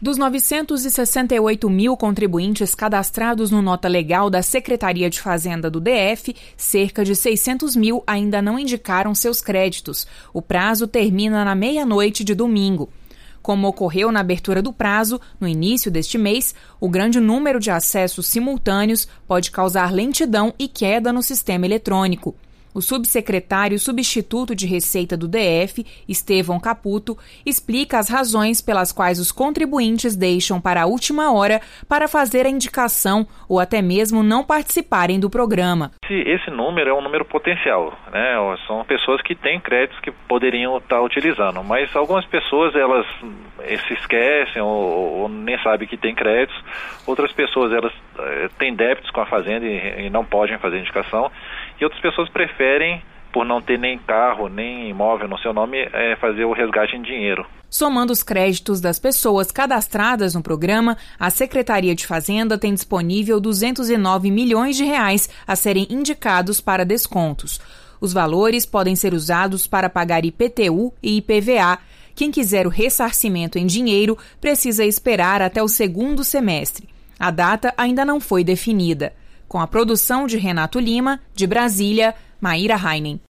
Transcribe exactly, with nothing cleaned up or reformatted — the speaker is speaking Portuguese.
Dos novecentos e sessenta e oito mil contribuintes cadastrados no Nota Legal da Secretaria de Fazenda do D F, cerca de seiscentos mil ainda não indicaram seus créditos. O prazo termina na meia-noite de domingo. Como ocorreu na abertura do prazo, no início deste mês, o grande número de acessos simultâneos pode causar lentidão e queda no sistema eletrônico. O subsecretário substituto de Receita do D F, Estevão Caputo, explica as razões pelas quais os contribuintes deixam para a última hora para fazer a indicação ou até mesmo não participarem do programa. Esse, esse número é um número potencial, né? São pessoas que têm créditos que poderiam estar utilizando, mas algumas pessoas elas se esquecem ou, ou nem sabem que têm créditos, outras pessoas elas têm débitos com a Fazenda e, e não podem fazer indicação, e outras pessoas preferem, por não ter nem carro, nem imóvel no seu nome, é fazer o resgate em dinheiro. Somando os créditos das pessoas cadastradas no programa, a Secretaria de Fazenda tem disponível duzentos e nove milhões de reais a serem indicados para descontos. Os valores podem ser usados para pagar I P T U e I P V A. Quem quiser o ressarcimento em dinheiro precisa esperar até o segundo semestre. A data ainda não foi definida. Com a produção de Renato Lima, de Brasília, Maíra Heinen.